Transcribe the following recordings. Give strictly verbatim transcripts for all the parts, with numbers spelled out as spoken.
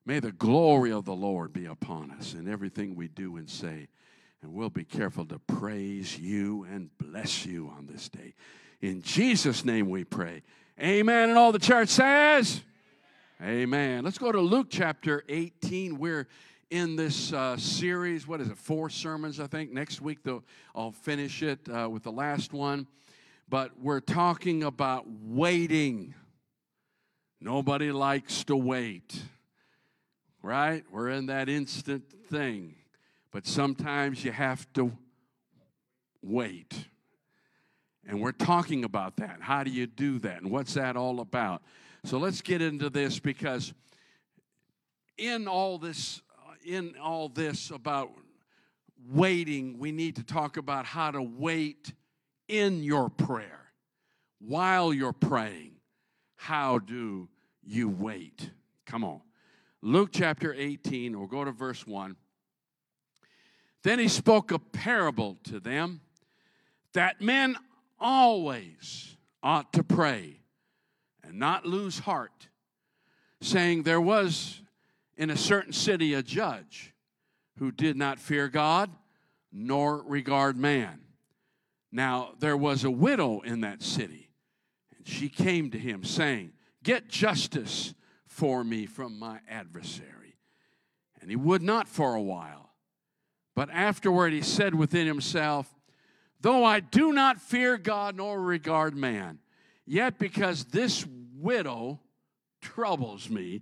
May the glory of the Lord be upon us in everything we do and say. And we'll be careful to praise you and bless you on this day. In Jesus' name we pray. Amen. And all the church says, amen. Amen. Let's go to Luke chapter eighteen. We're in this uh, series. What is it? Four sermons, I think. Next week though, I'll finish it uh, with the last one. But we're talking about waiting. Nobody likes to wait. Right? We're in that instant thing. But sometimes you have to wait. And we're talking about that. How do you do that? And what's that all about? So let's get into this, because in all this, in all this about waiting, we need to talk about how to wait in your prayer. While you're praying, how do you wait? Come on. Luke chapter eighteen, we'll go to verse one. Then he spoke a parable to them that men always ought to pray and not lose heart, saying, there was in a certain city a judge who did not fear God nor regard man. Now there was a widow in that city, and she came to him, saying, get justice for me from my adversary. And he would not for a while. But afterward he said within himself, though I do not fear God nor regard man, yet because this widow troubles me,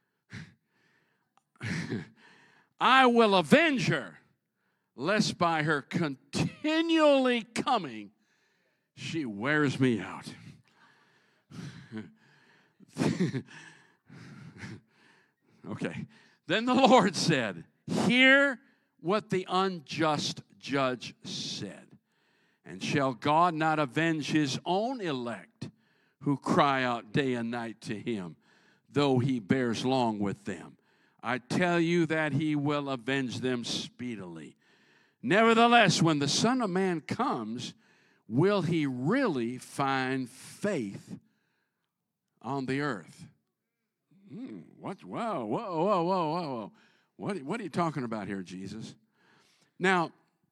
I will avenge her, lest by her continually coming she wears me out. Okay. Then the Lord said, hear what the unjust judge said. And shall God not avenge his own elect who cry out day and night to him, though he bears long with them? I tell you that he will avenge them speedily. Nevertheless, when the Son of Man comes, will he really find faith on the earth? Hmm, what? Whoa, whoa, whoa, whoa, whoa, whoa. What, what are you talking about here, Jesus? Now,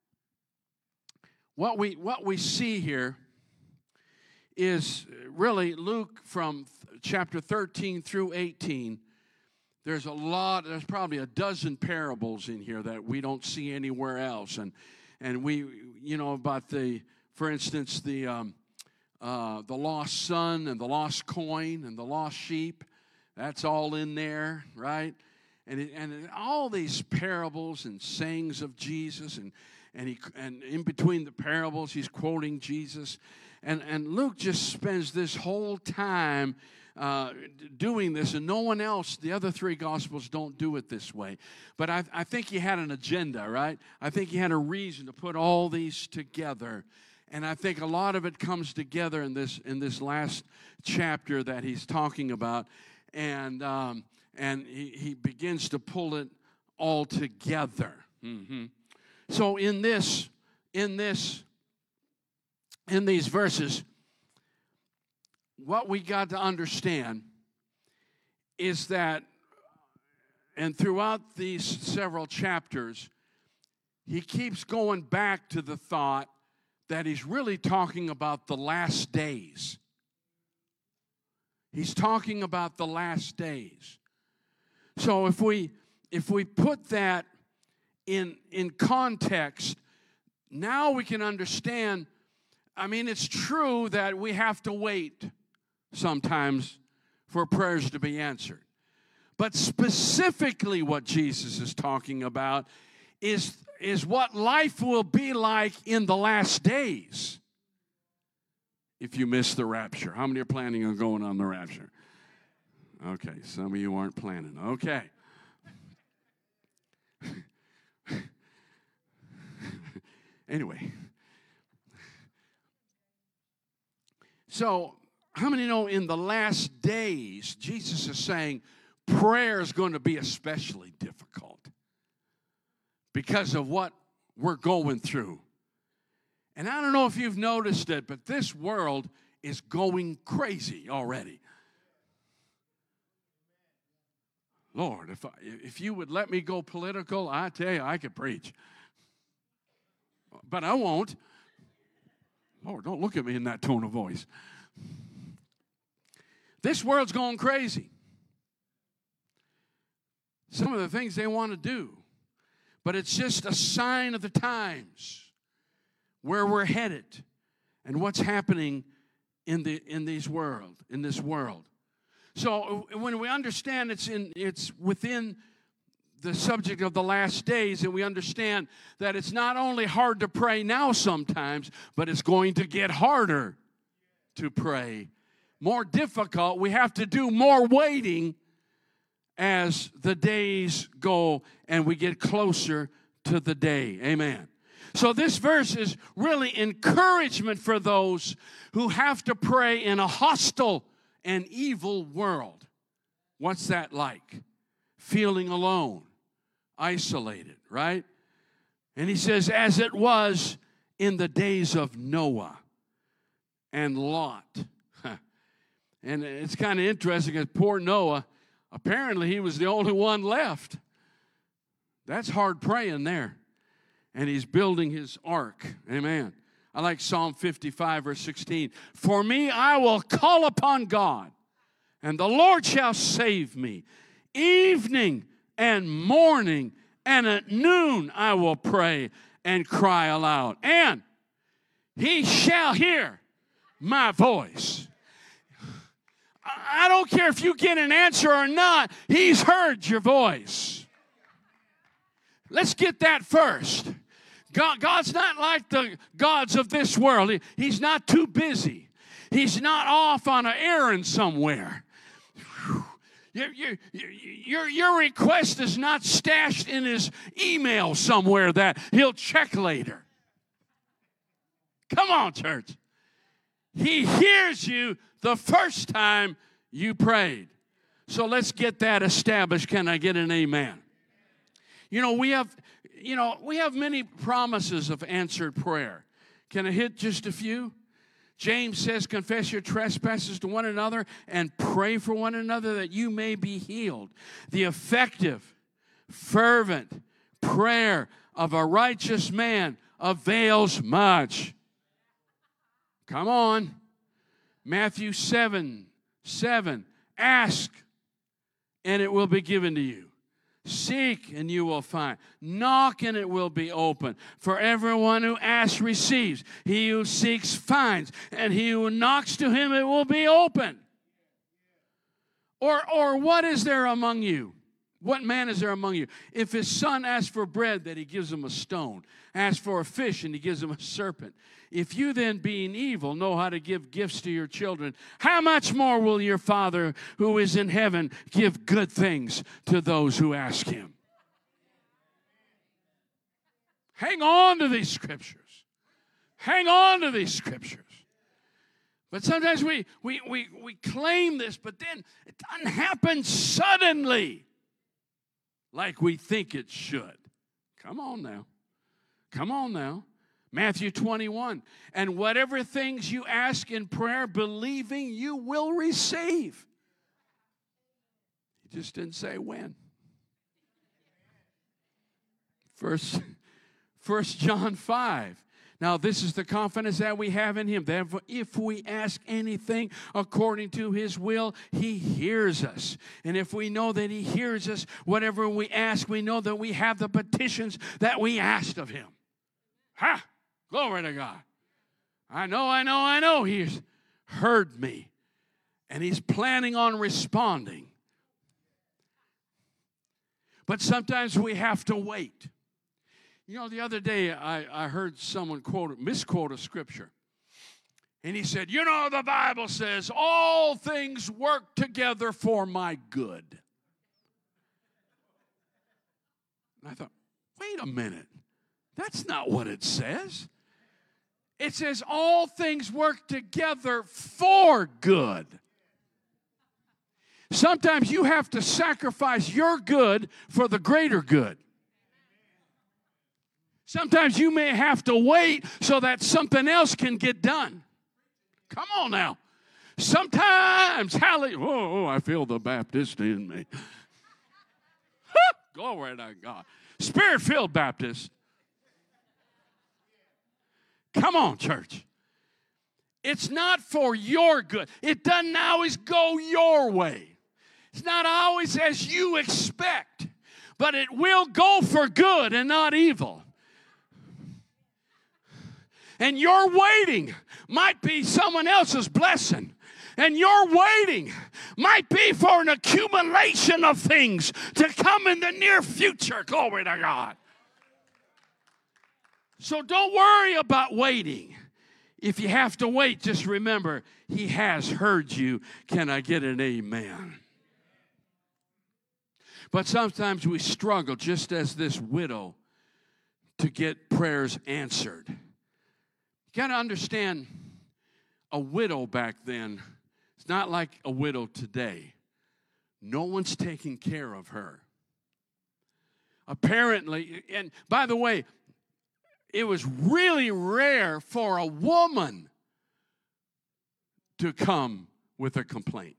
what we what we see here is really Luke from chapter thirteen through eighteen. There's a lot, there's probably a dozen parables in here that we don't see anywhere else. And and we, you know, about the, for instance, the um, uh, the lost son and the lost coin and the lost sheep. That's all in there, right? And it, and all these parables and sayings of Jesus, and and he and in between the parables, he's quoting Jesus, and and Luke just spends this whole time uh, doing this, and no one else, the other three Gospels don't do it this way. But I, I think he had an agenda, right? I think he had a reason to put all these together, and I think a lot of it comes together in this in this last chapter that he's talking about, and. Um, And he, he begins to pull it all together. Mm-hmm. So in this, in this, in these verses, what we got to understand is that, and throughout these several chapters, he keeps going back to the thought that he's really talking about the last days. He's talking about the last days. So if we if we put that in in context, now we can understand. I mean, it's true that we have to wait sometimes for prayers to be answered. But specifically what Jesus is talking about is, is what life will be like in the last days if you miss the rapture. How many are planning on going on the rapture? Okay, some of you aren't planning. Okay. Anyway. So, how many know in the last days, Jesus is saying prayer is going to be especially difficult because of what we're going through. And I don't know if you've noticed it, but this world is going crazy already. Lord, if, I, if you would let me go political, I tell you, I could preach. But I won't. Lord, don't look at me in that tone of voice. This world's going crazy. Some of the things they want to do. But it's just a sign of the times, where we're headed and what's happening in the in these world, in this world. So when we understand it's in it's within the subject of the last days, and we understand that it's not only hard to pray now sometimes, but it's going to get harder to pray. More difficult. We have to do more waiting as the days go and we get closer to the day. Amen. So this verse is really encouragement for those who have to pray in a hostile and evil world. What's that like? Feeling alone, isolated, right? And he says, as it was in the days of Noah and Lot. And it's kind of interesting because poor Noah, apparently he was the only one left. That's hard praying there. And he's building his ark. Amen. I like Psalm fifty-five, verse sixteen. For me, I will call upon God, and the Lord shall save me. Evening and morning and at noon I will pray and cry aloud. And he shall hear my voice. I don't care if you get an answer or not. He's heard your voice. Let's get that first. God, God's not like the gods of this world. He, he's not too busy. He's not off on an errand somewhere. Your, your, your, your request is not stashed in his email somewhere that he'll check later. Come on, church. He hears you the first time you prayed. So let's get that established. Can I get an amen? You know, we have, you know, we have many promises of answered prayer. Can I hit just a few? James says, confess your trespasses to one another and pray for one another that you may be healed. The effective, fervent prayer of a righteous man avails much. Come on. Matthew seven, seven. Ask, and it will be given to you. Seek, and you will find. Knock, and it will be open. For everyone who asks receives. He who seeks finds. And he who knocks, to him it will be open. Or, or what is there among you? What man is there among you? If his son asks for bread, that he gives him a stone. Asks for a fish, and he gives him a serpent. If you then, being evil, know how to give gifts to your children, how much more will your Father who is in heaven give good things to those who ask him? Hang on to these scriptures. Hang on to these scriptures. But sometimes we, we, we, we claim this, but then it doesn't happen suddenly like we think it should. Come on now. Come on now. Matthew twenty-one. And whatever things you ask in prayer, believing you will receive. He just didn't say when. First, First John five. Now, this is the confidence that we have in him, that if we ask anything according to his will, he hears us. And if we know that he hears us, whatever we ask, we know that we have the petitions that we asked of him. Ha! Glory to God. I know, I know, I know he's heard me. And he's planning on responding. But sometimes we have to wait. You know, the other day I, I heard someone quote, misquote a scripture. And he said, you know, the Bible says all things work together for my good. And I thought, wait a minute. That's not what it says. It says all things work together for good. Sometimes you have to sacrifice your good for the greater good. Sometimes you may have to wait so that something else can get done. Come on now. Sometimes, hallelujah. Oh, I feel the Baptist in me. Glory to God. Spirit-filled Baptist. Come on, church. It's not for your good. It doesn't always go your way. It's not always as you expect. But it will go for good and not evil. And your waiting might be someone else's blessing. And your waiting might be for an accumulation of things to come in the near future. Glory to God. So don't worry about waiting. If you have to wait, just remember, He has heard you. Can I get an amen? But sometimes we struggle, just as this widow, to get prayers answered. You got to understand, a widow back then, it's not like a widow today. No one's taking care of her. Apparently, and by the way, it was really rare for a woman to come with a complaint.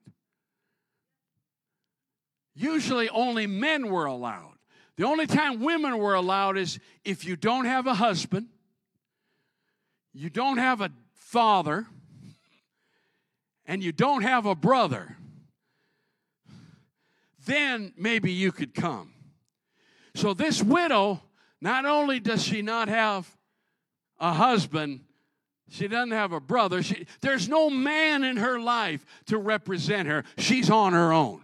Usually only men were allowed. The only time women were allowed is if you don't have a husband, you don't have a father, and you don't have a brother. Then maybe you could come. So this widow, not only does she not have a husband, she doesn't have a brother. She, there's no man in her life to represent her. She's on her own.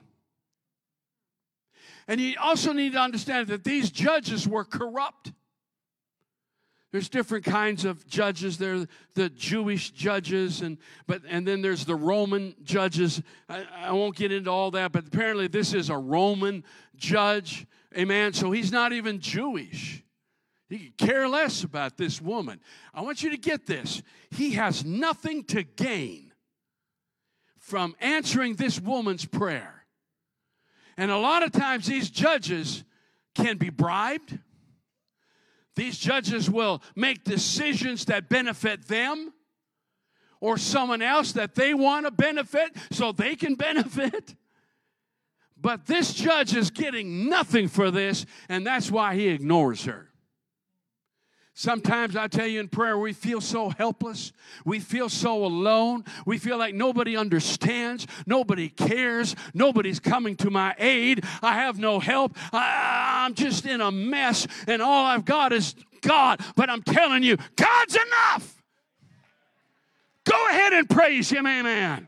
And you also need to understand that these judges were corrupt. There's different kinds of judges. There are the Jewish judges, and but and then there's the Roman judges. I, I won't get into all that, but apparently this is a Roman judge. Amen. So he's not even Jewish. He could care less about this woman. I want you to get this. He has nothing to gain from answering this woman's prayer. And a lot of times these judges can be bribed. These judges will make decisions that benefit them or someone else that they want to benefit so they can benefit. But this judge is getting nothing for this, and that's why he ignores her. Sometimes I tell you in prayer, we feel so helpless. We feel so alone. We feel like nobody understands. Nobody cares. Nobody's coming to my aid. I have no help. I, I'm just in a mess, and all I've got is God. But I'm telling you, God's enough. Go ahead and praise Him, amen.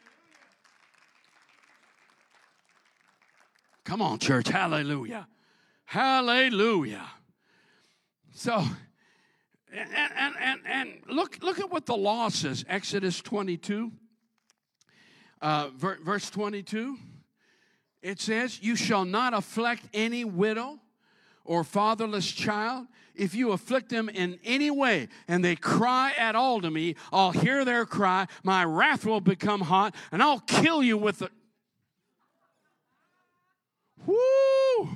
Come on, church. Hallelujah. Hallelujah. So... And, and, and, and look, look at what the law says. Exodus twenty-two, uh, verse twenty-two. It says, you shall not afflict any widow or fatherless child. If you afflict them in any way, and they cry at all to me, I'll hear their cry. My wrath will become hot, and I'll kill you with the... Woo!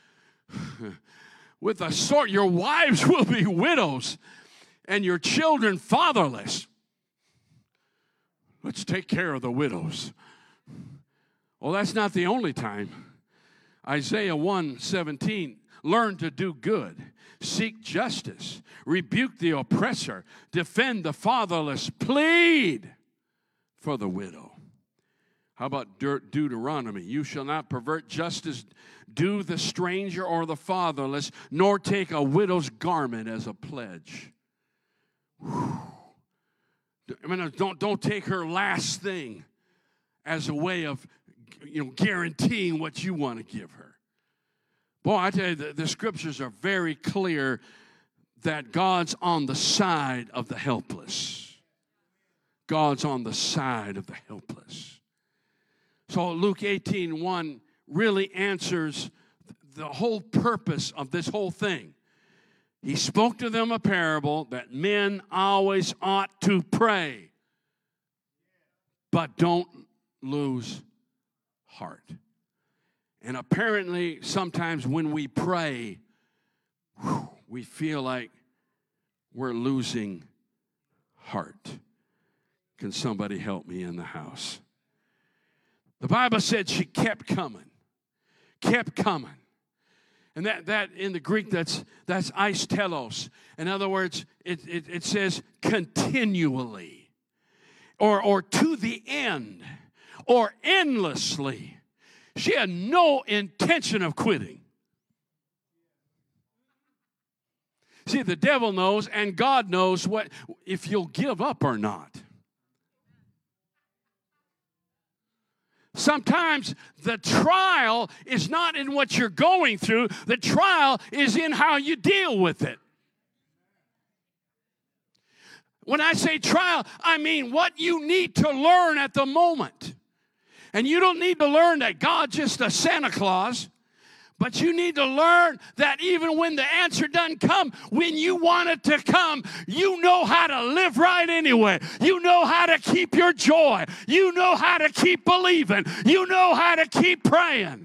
With a sword, your wives will be widows and your children fatherless. Let's take care of the widows. Well, that's not the only time. Isaiah one seventeen, learn to do good, seek justice, rebuke the oppressor, defend the fatherless, plead for the widow. How about Deut- Deuteronomy? You shall not pervert justice, do the stranger or the fatherless, nor take a widow's garment as a pledge. Whew. I mean, don't, don't take her last thing as a way of, you know, guaranteeing what you want to give her. Boy, I tell you, the, the scriptures are very clear that God's on the side of the helpless. God's on the side of the helpless. So Luke eighteen one really answers the whole purpose of this whole thing. He spoke to them a parable that men always ought to pray, but don't lose heart. And apparently sometimes when we pray, whew, we feel like we're losing heart. Can somebody help me in the house? The Bible said she kept coming, kept coming. And that, that in the Greek, that's that's eistelos. In other words, it, it, it says continually, or, or to the end, or endlessly. She had no intention of quitting. See, the devil knows and God knows what if you'll give up or not. Sometimes the trial is not in what you're going through. The trial is in how you deal with it. When I say trial, I mean what you need to learn at the moment. And you don't need to learn that God's just a Santa Claus. But you need to learn that even when the answer doesn't come, when you want it to come, you know how to live right anyway. You know how to keep your joy. You know how to keep believing. You know how to keep praying.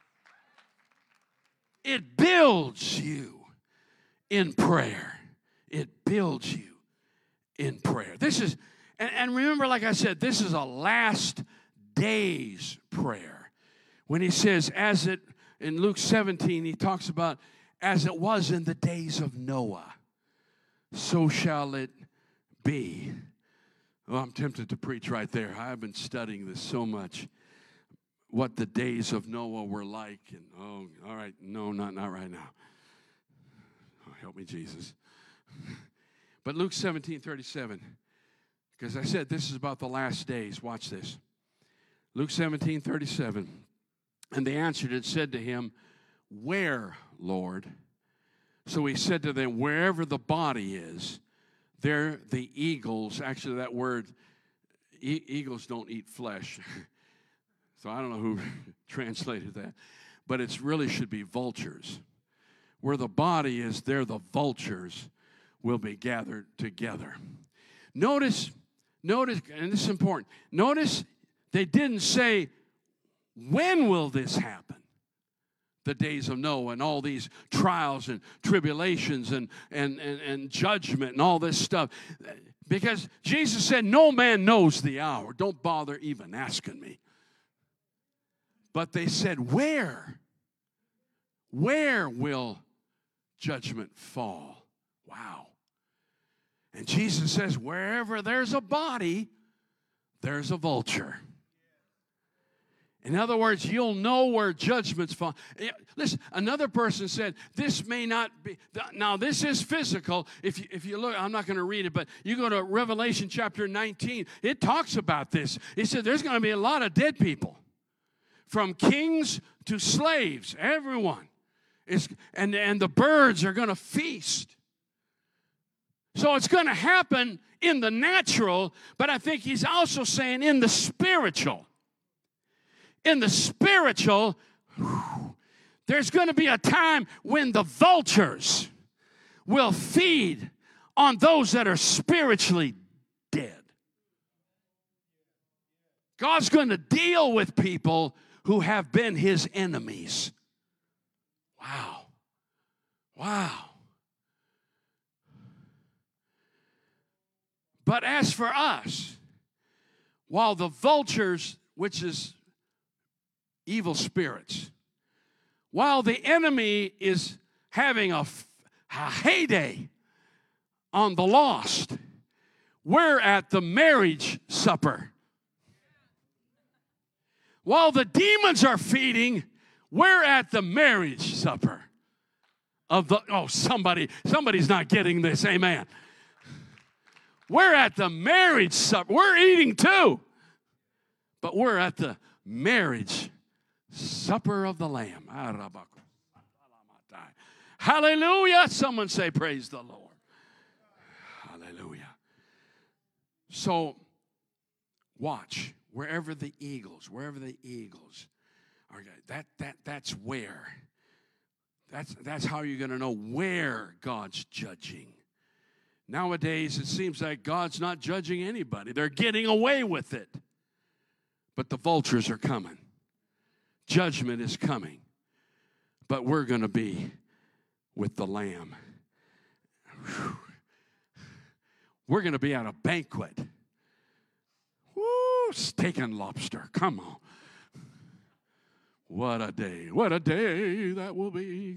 It builds you in prayer. It builds you in prayer. This is, and, and remember, like I said, this is a last days prayer. When he says, as it, in Luke seventeen, he talks about, as it was in the days of Noah, so shall it be. Well, I'm tempted to preach right there. I've been studying this so much, what the days of Noah were like. And, oh, all right, no, not, not right now. Oh, help me, Jesus. But Luke seventeen thirty-seven, because I said this is about the last days. Watch this. Luke seventeen thirty-seven. And they answered and said to him, where, Lord? So he said to them, wherever the body is, there the eagles, actually that word, e- eagles don't eat flesh. So I don't know who translated that. But it really should be vultures. Where the body is, there the vultures will be gathered together. Notice, notice, and this is important, notice they didn't say, when will this happen? The days of Noah and all these trials and tribulations and, and, and, and judgment and all this stuff. Because Jesus said, no man knows the hour. Don't bother even asking me. But they said, where? Where will judgment fall? Wow. And Jesus says, wherever there's a body, there's a vulture. In other words, you'll know where judgments fall. Listen, another person said, this may not be, now this is physical. If you, if you look, I'm not going to read it, but you go to Revelation chapter nineteen, it talks about this. It said there's going to be a lot of dead people. From kings to slaves, everyone. Is, and, and the birds are going to feast. So it's going to happen in the natural, but I think he's also saying in the spiritual. In the spiritual, whew, there's going to be a time when the vultures will feed on those that are spiritually dead. God's going to deal with people who have been his enemies. Wow. Wow. But as for us, while the vultures, which is evil spirits, while the enemy is having a, a heyday on the lost, we're at the marriage supper. While the demons are feeding, we're at the marriage supper of the, oh, somebody, somebody's not getting this, amen. We're at the marriage supper. We're eating too, but we're at the marriage supper of the Lamb. Hallelujah. Someone say, praise the Lord. Hallelujah. So, watch. Wherever the eagles, wherever the eagles are, that, that, that's where. That's, that's how you're going to know where God's judging. Nowadays, it seems like God's not judging anybody. They're getting away with it. But the vultures are coming. Judgment is coming. But we're going to be with the Lamb. Whew. We're going to be at a banquet. Woo, steak and lobster. Come on. What a day. What a day that will be.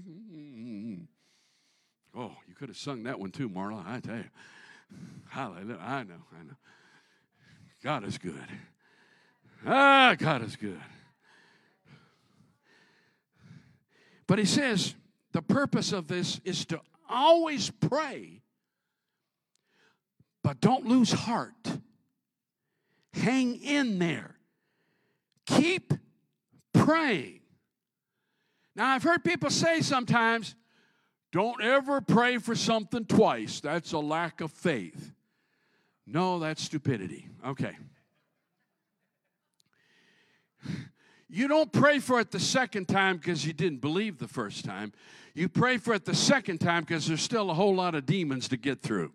Oh, you could have sung that one too, Marla. I tell you. Hallelujah. I know, I know. God is good. Ah, God is good. But he says the purpose of this is to always pray, but don't lose heart. Hang in there. Keep praying. Now, I've heard people say sometimes, don't ever pray for something twice. That's a lack of faith. No, that's stupidity. Okay. You don't pray for it the second time because you didn't believe the first time. You pray for it the second time because there's still a whole lot of demons to get through.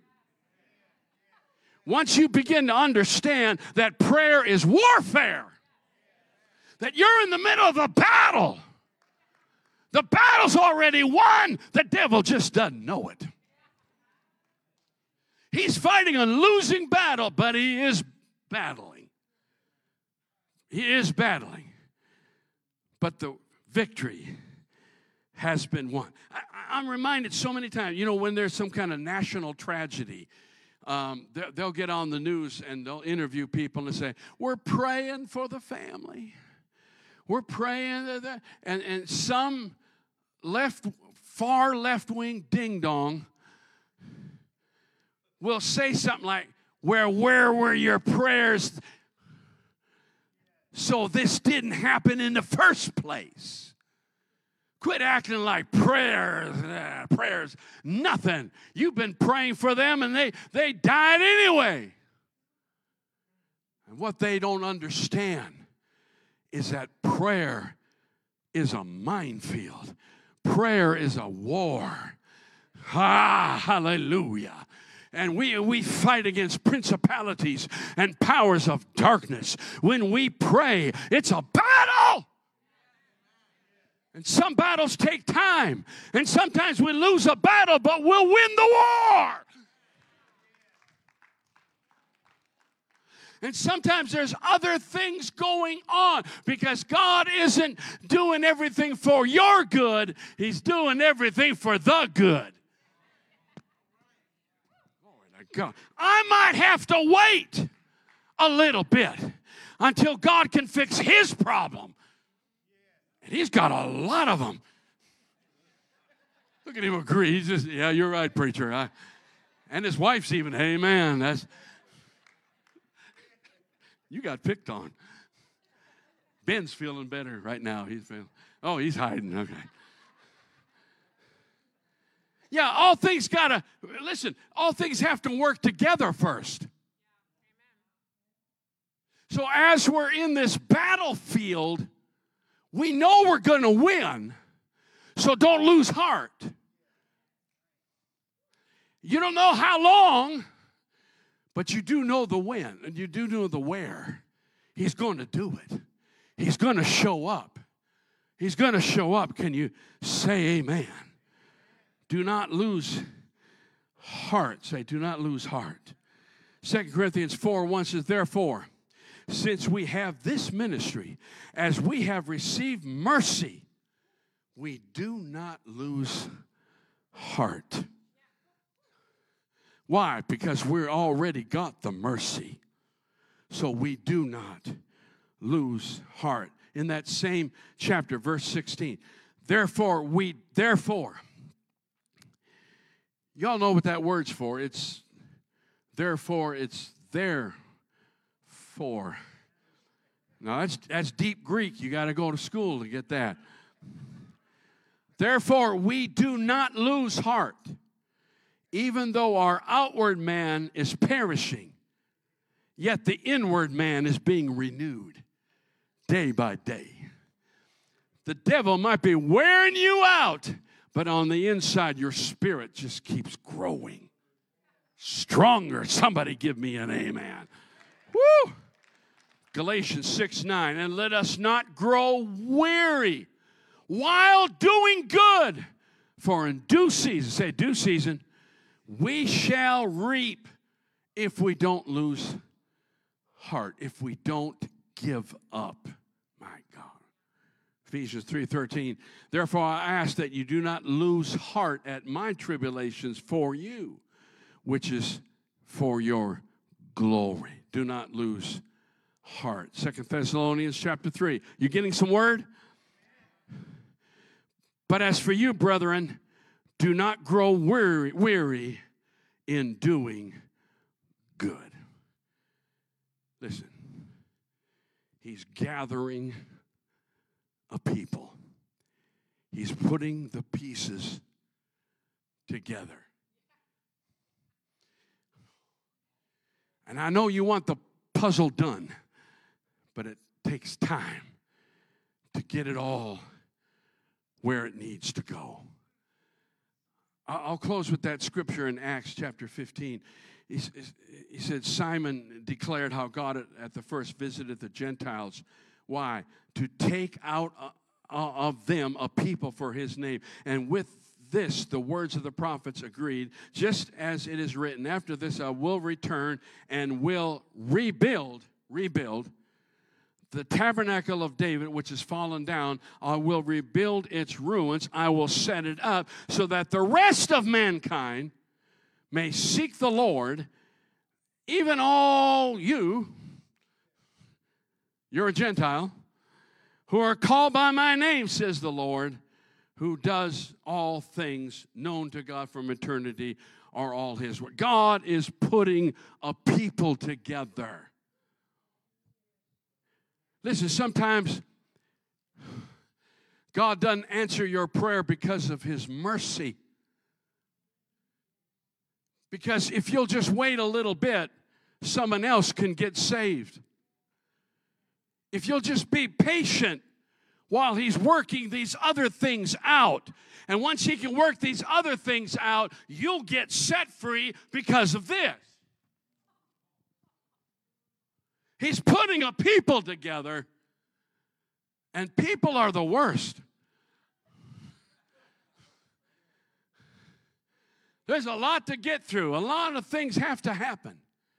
Once you begin to understand that prayer is warfare, that you're in the middle of a battle, the battle's already won, the devil just doesn't know it. He's fighting a losing battle, but he is battling. He is battling. But the victory has been won. I, I'm reminded so many times, you know, when there's some kind of national tragedy, um, they'll get on the news and they'll interview people and say, we're praying for the family. We're praying. That, and, and some left, far left-wing ding-dong will say something like, where, where were your prayers so this didn't happen in the first place? Quit acting like prayers, uh, prayers, nothing. You've been praying for them and they, they died anyway. And what they don't understand is that prayer is a minefield. Prayer is a war. Ah, hallelujah. And we, we fight against principalities and powers of darkness. When we pray, it's a battle. And some battles take time. And sometimes we lose a battle, but we'll win the war. And sometimes there's other things going on because God isn't doing everything for your good. He's doing everything for the good. God. I might have to wait a little bit until God can fix his problem. And he's got a lot of them. Look at him agree. He's just, yeah, you're right, preacher. I, and his wife's even, amen. That's, you got picked on. Ben's feeling better right now. He's feeling, oh, he's hiding. Okay. Yeah, all things gotta, listen, all things have to work together first. So as we're in this battlefield, we know we're going to win, so don't lose heart. You don't know how long, but you do know the when, and you do know the where. He's going to do it. He's going to show up. He's going to show up. Can you say amen? Do not lose heart. Say, do not lose heart. Second Corinthians four one says, therefore, since we have this ministry, as we have received mercy, we do not lose heart. Why? Because we're already got the mercy. So we do not lose heart. In that same chapter, verse sixteen, therefore we, therefore, y'all know what that word's for. It's, therefore, it's there for. Now, that's, that's deep Greek. You got to go to school to get that. Therefore, we do not lose heart, even though our outward man is perishing, yet the inward man is being renewed day by day. The devil might be wearing you out, but on the inside, your spirit just keeps growing. Stronger. Somebody give me an amen. Woo! Galatians six nine, and let us not grow weary while doing good, for in due season, say due season, we shall reap if we don't lose heart, if we don't give up. My God. Ephesians three thirteen. Therefore I ask that you do not lose heart at my tribulations for you, which is for your glory. Do not lose heart. Second Thessalonians chapter three. You getting some word? But as for you, brethren, do not grow weary, weary in doing good. Listen, he's gathering a people. He's putting the pieces together. And I know you want the puzzle done, but it takes time to get it all where it needs to go. I'll close with that scripture in Acts chapter fifteen. He, he said, Simon declared how God at the first visited the Gentiles. Why? To take out of them a people for his name. And with this, the words of the prophets agreed, just as it is written, after this I will return and will rebuild, rebuild, the tabernacle of David, which is fallen down. I will rebuild its ruins. I will set it up so that the rest of mankind may seek the Lord, even all you, you're a Gentile, who are called by my name, says the Lord, who does all things known to God from eternity are all his word. God is putting a people together. Listen, sometimes God doesn't answer your prayer because of his mercy. Because if you'll just wait a little bit, someone else can get saved. If you'll just be patient while he's working these other things out. And once he can work these other things out, you'll get set free because of this. He's putting a people together, and people are the worst. There's a lot to get through. A lot of things have to happen.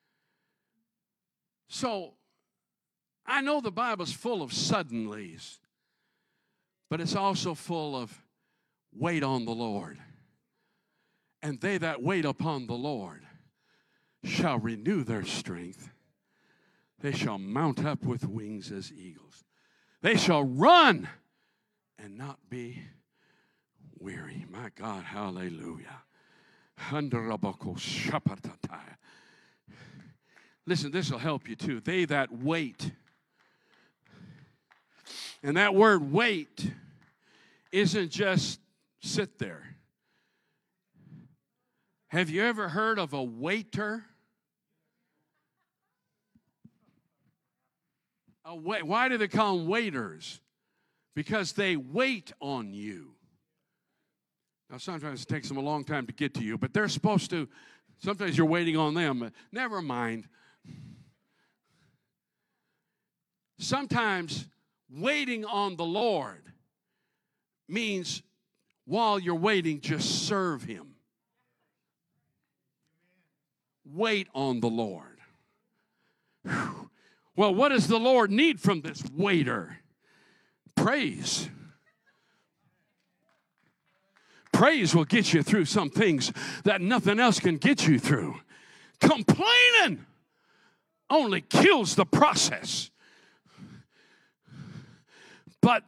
So, I know the Bible's full of suddenlies, but it's also full of wait on the Lord. And they that wait upon the Lord shall renew their strength. They shall mount up with wings as eagles. They shall run and not be weary. My God, hallelujah. Listen, this will help you too. They that wait. And that word wait isn't just sit there. Have you ever heard of a waiter? A wait. Why do they call them waiters? Because they wait on you. Now, sometimes it takes them a long time to get to you, but they're supposed to. Sometimes you're waiting on them. Never mind. Sometimes waiting on the Lord means while you're waiting, just serve him. Wait on the Lord. Whew. Well, what does the Lord need from this waiter? Praise. Praise will get you through some things that nothing else can get you through. Complaining only kills the process. But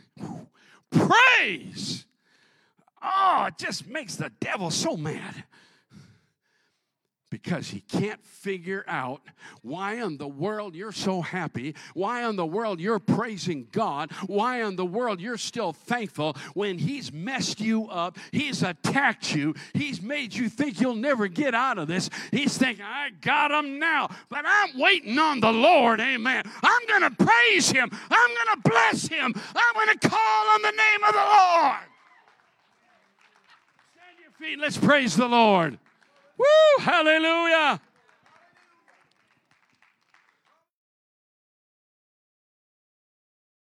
praise, oh, it just makes the devil so mad. Because he can't figure out why in the world you're so happy, why in the world you're praising God, why in the world you're still thankful when he's messed you up, he's attacked you, he's made you think you'll never get out of this. He's thinking, I got him now, but I'm waiting on the Lord, amen. I'm going to praise him. I'm going to bless him. I'm going to call on the name of the Lord. Stand to your feet, let's praise the Lord. Woo! Hallelujah!